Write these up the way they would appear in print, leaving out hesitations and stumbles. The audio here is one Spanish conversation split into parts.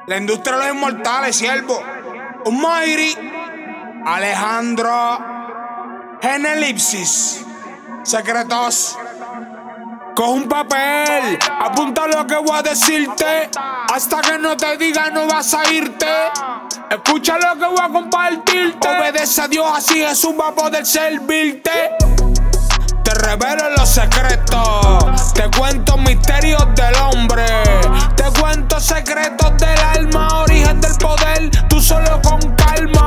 La industria de los inmortales, siervo. Almighty, Alejandro, Genelipsis, Secretos. Coge un papel, apunta lo que voy a decirte. Hasta que no te diga no vas a irte. Escucha lo que voy a compartirte. Obedece a Dios, así Jesús va a poder servirte. Te revelo los secretos, te cuento misterios del hombre, te cuento secretos del alma, origen del poder. Tú solo con calma,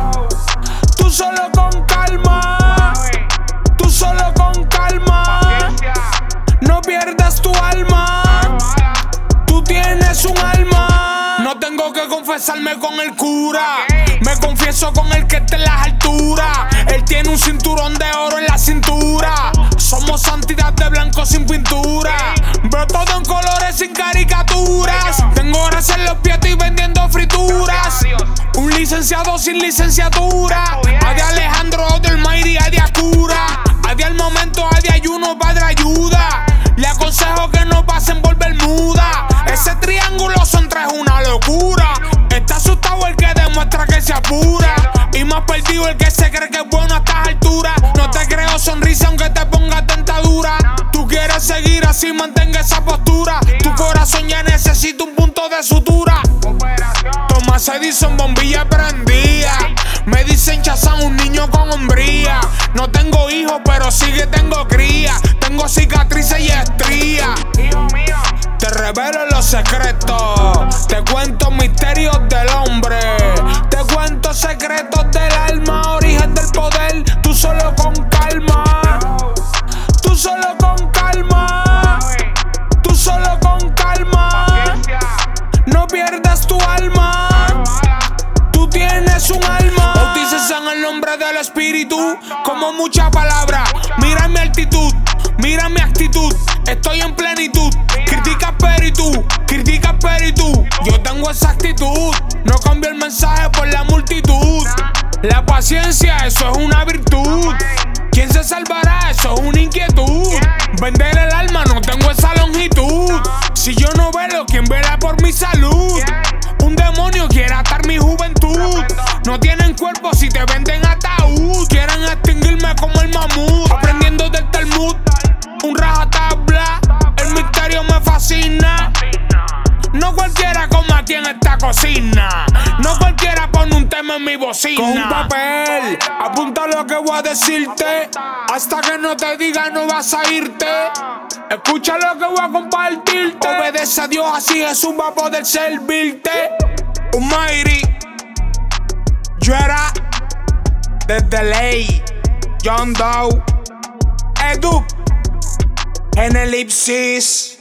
tú solo con calma, tú solo con calma. No pierdas tu alma, tú tienes un alma. No tengo que confesarme con el cura, me confieso con el que está en las alturas. Él tiene un cinturón de oro en la cintura. Somos santidad de blanco sin pintura. Veo todo en colores sin caricaturas. Tengo grasa en los pies y vendiendo frituras. Un licenciado sin licenciatura. A de Alejandro, de Almighty, a de Acura. A de al momento, a de ayuno, padre ayuda. Le aconsejo que no pasen por Bermuda. Ese triángulo son tres, una locura. Está asustado el que demuestra que se apura. Y más perdido el que se cree que es bueno a estas alturas. No te creo sonrisa aunque te ponga tentadura. Tú quieres seguir así, mantenga esa postura. Tu corazón ya necesita un punto de sutura. Thomas Edison, bombilla prendida. Me dicen Chazán, un niño con hombría. No tengo hijos, pero sí que tengo cría. Tengo cicatrices y estrías. Te revelo los secretos, te cuento misterios del hombre, te cuento secretos del alma, origen del poder. Tú solo con calma, tú solo con calma, tú solo con calma. No pierdas tu alma, tú tienes un alma. Bautícese en el nombre del Espíritu, como mucha palabra. Mira mi altitud, mira mi actitud, estoy en plenitud. Critica espíritu, yo tengo esa actitud. No cambio el mensaje por la multitud. La paciencia, eso es una virtud. ¿Quién se salvará? Eso es una inquietud. Vender el alma, no tengo esa longitud. Si yo no velo, ¿quién vela por mi salud? Un demonio quiere atar mi juventud. No tienen cuerpo si te venden ataúd. Quieren extinguirme como el mamut. Aprendiendo del Talmud, un rajatabla. El misterio me fascina. No cualquiera come aquí en esta cocina. No cualquiera pone un tema en mi bocina. Con un papel, apunta lo que voy a decirte. Hasta que no te diga no vas a irte. Escucha lo que voy a compartirte. Obedece a Dios, así Jesús va a poder servirte. Almighty, yo era desde ley. John Doe, Edu, Genelipsis.